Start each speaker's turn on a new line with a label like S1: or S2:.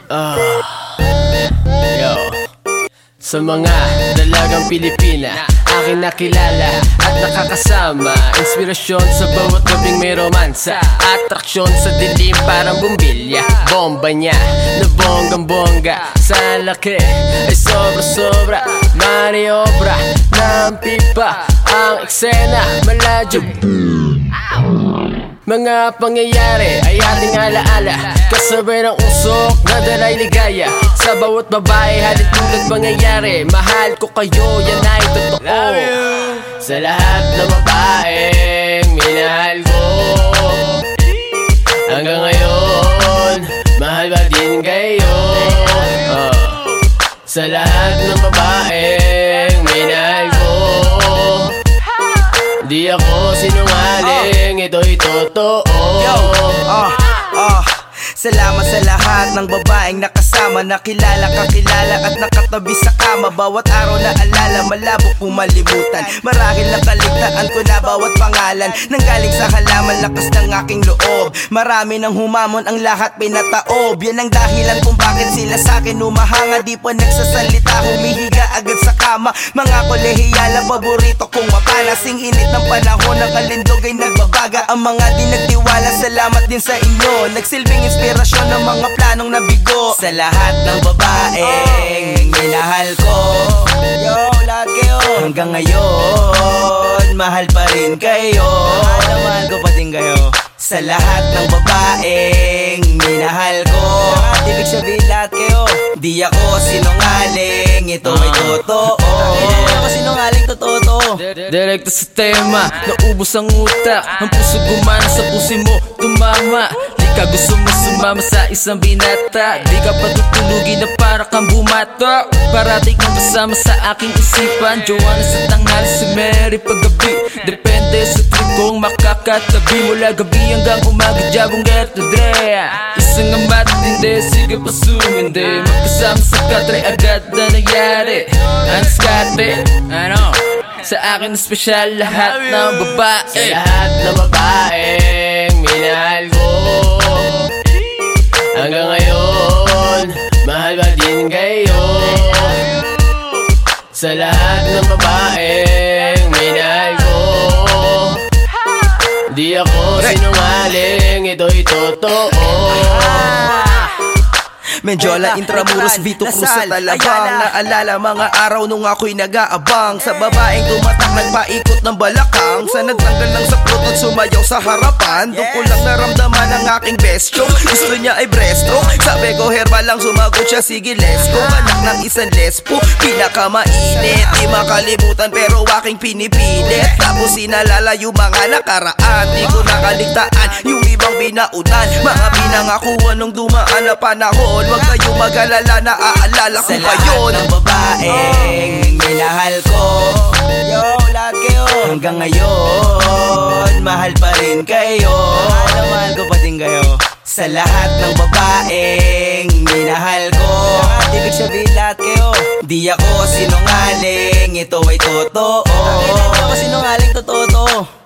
S1: Yo. Sa mga dalagang Pilipina aking nakilala at nakakasama, inspirasyon sa bawat gabing may romansa, atraksyon sa dilim parang bumbilya. Bomba niya na bonggang-bongga, sa laki ay sobra-sobra, maniobra ng pipa ang eksena, maladyo. Mga pangyayari ay ating alaala, kasabay ng usok na dalay ligaya. Sa bawat babae halid tulad pangyayari, mahal ko kayo, yan ay totoo. Sa lahat ng babaeng minahal ko, hanggang ngayon, mahal ba din kayo? Sa lahat ng babaeng minahal ko, di ako sinungaling, ito'y totoo.
S2: Salamat sa lahat ng babaeng nakasama, nakilala, kakilala at nakatabi sa kama. Bawat araw na alala, malabo pumalimutan. Marahil nakaligtaan ko na bawat pangalan, nanggaling sa halaman, lakas ng aking loob. Marami nang humamon, ang lahat pinataob. Yan ang dahilan kung bakit sila sa'kin umahanga. Di pa nagsasalita, humihiga agad sa kama. Mga kolehiyala, paborito kong mapana. Sing init ng panahon, ng kalindog ay nagbabaga. Ang mga di nagtiwala, salamat din sa inyo. Nagsilbing inspirasyon ng mga planong nabigo. Sa lahat ng babaeng minahal ko, yo, lahat kayo, hanggang ngayon, mahal pa rin kayo. Mahal ko pa din kayo. Sa lahat ng babaeng minahal ko, ibig sabihin lahat kayo, di ako sinungaling, ito ay totoo. Hindi ako sinungaling, totoo to.
S1: Direkto sa tema, naubos ang utak, ang puso gumana sa puso mo tumama. Di ka gusto mo sumama sa isang binata, di ka patutulugin na para kang bumata. Parating kang kasama sa aking isipan, Joanna sa tanghali, si Mary paggabi. Depende sa trip kong makakatabi, mula gabi hanggang umaga, jabong geto dre. Isang amat hindi, sige pa sumindi, magkasama sa katre, agad na nangyari. Ang skate, ano? Sa akin espesyal lahat ng babae. Sa lahat ng babaeng minahal ko, hanggang ngayon, mahal ba din kayo? Sa lahat ng babaeng minahal ko, di ako sinungaling, ito'y totoo.
S2: Menjola, Intramuros, Vito Cruz sa Talabang. Naalala mga araw nung ako'y nag-aabang sa babaeng tumatak, nagpaikot ng balakang. Sa nagtanggal ng saplot at sumayaw sa harapan, doon ko lang naramdaman ang aking best stroke. Gusto niya ay breaststroke, sabi ko herbal lang, sumagot siya, sige let's go. Anak ng isang lesbo, pinakamainit, di makalimutan pero aking pinipilit. Tapos sinalala yung mga nakaraan, di ko nakaligtaan yung ibang binaunan, mga pinangakuan nung dumaan na panahon. Huwag kayong mag-alala, naaalala ko pa yun. Sa lahat ng babaeng minahal ko, yo, lahat kayo, hanggang ngayon, mahal pa rin kayo. Mahal ko pa din kayo. Sa lahat ng babaeng minahal ko, ibig sabihin lahat kayo, di ako sinungaling, ito ay totoo. Hindi ako sinungaling, totoo to.